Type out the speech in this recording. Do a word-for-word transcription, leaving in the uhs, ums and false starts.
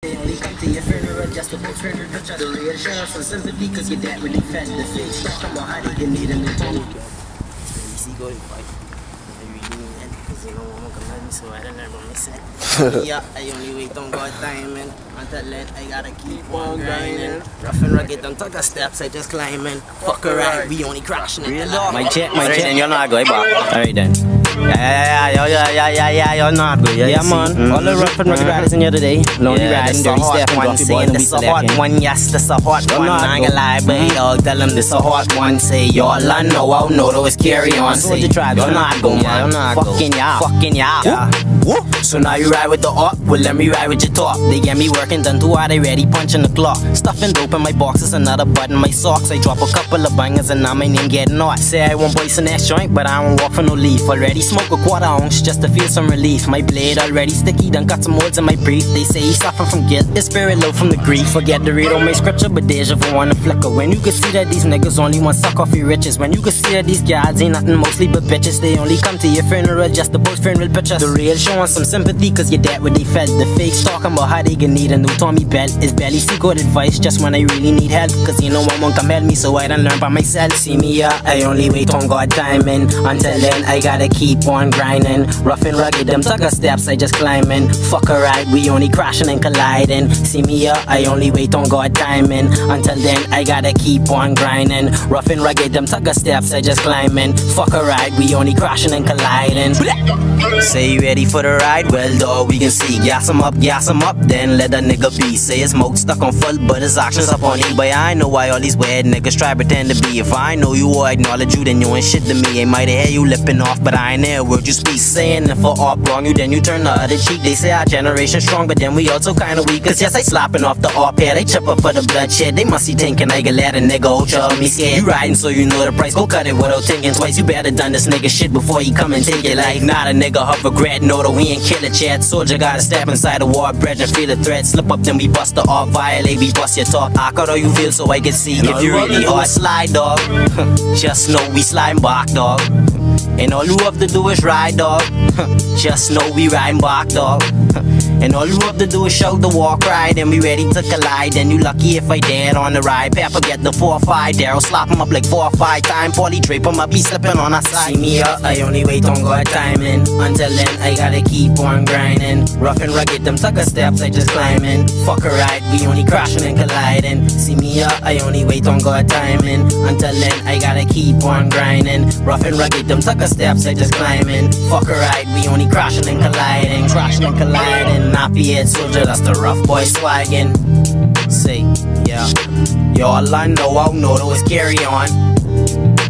only come to your funeral just to post friendly picture. The real show some sympathy cause your dad really fed the fake stuff from how they can need a new tone. You see going fight. I really mean that because you know I'm gonna me so I don't know what I said. Yeah, I only wait on God timing. Until then I gotta keep on grinding. Rough and rugged, don't take a steps, I just climbing. Fuck a ride, we only crashing it. My check, my check. Then you're not good, alright then. Yeah, yeah, yeah, yeah, yeah, yeah, yeah, you're not good. Yeah, yeah man. Mm-hmm. All the rough and rugged riders in here today. Lonely yeah, riding, dirty step, one saying this a hot one. Yes, this a hot one. I ain't gonna lie, but dog, tell them this a hot one. Say y'all I know, I know, those carry on. Say you're not go, man. Fucking yeah, fucking yeah. So now you ride with the up, well let me ride with your top. They get me working, done too hard, they ready punching the clock. Stuffing dope in my boxes, another button my socks. I drop a couple of bangers and now my name getting hot. Say I won't boys in that joint, but I won't walk for no leaf. Already smoke a quarter ounce just to feel some relief. My blade already sticky, done got some holes in my brief. They say he suffer from guilt, his spirit low from the grief. Forget to read all my scripture, but deja vu on the flicker. When you can see that these niggas only want suck off your riches. When you can see that these guys ain't nothing mostly but bitches. They only come to your funeral just to post funeral pictures. The real showing some sympathy cause your dad what they felt. The fakes talking about how they gonna need a new Tommy belt. Is barely see good advice just when I really need help. Cause you know one won't come help me, so I done learn by myself. See me yeah, I only wait on God timing. Until then I gotta keep on grinding. Rough and rugged, them tugger steps I just climbing. Fuck a ride, we only crashing and colliding. See me yeah, I only wait on God timing. Until then I gotta keep on grinding. Rough and rugged, them tugger steps I just climbing. Fuck a ride, we only crashing and colliding. Say you ready for the ride? Well dog, we can see. Gas him up, gas him up, then let a nigga be. Say his smoke stuck on full, but his actions up on E. But I know why all these weird niggas try pretend to be. If I know you or acknowledge you, then you ain't shit to me. I might hear you lipping off, but I ain't there word you speak. Saying if I up wrong you, then you turn the other cheek. They say our generation strong, but then we also kinda weak. Cause yes, I slapping off the up here, they chip up for the bloodshed. They must be thinking I can let a nigga ultra of me scared. You riding so you know the price, go cut it without thinking twice. You better done this nigga shit before you come and take your life. Not a nigga huff regret, know that we ain't kill a chat. Soldier gotta step inside the war bridge and feel the threat. Slip up then we bust the off, violate, we bust your top. I cut how you feel so I can see if you really are slide dog. Just know we slide back dog. And all you have to do is ride dog. Just know we ride back dog. And all you have to do is shout the walk ride and we ready to collide. And you lucky if I dead on the ride. Pepper get the four or five, Daryl slap him up like four or five time. Paulie drape him up, he slipping on our side. See me up, I only wait on God timing. Until then I gotta keep on grinding. Rough and rugged, them tucker steps I just climbing. Fuck a ride, we only crashing and colliding. See me up, I only wait on God timing. Until then I gotta keep on grinding. Rough and rugged, them tucker steps I just climbing. Fuck a ride, we only crashing and colliding. Crashing and colliding. Nappy head soldier, that's the rough boy swaggin'. Say, yeah. Y'all I know, I know, always carry on.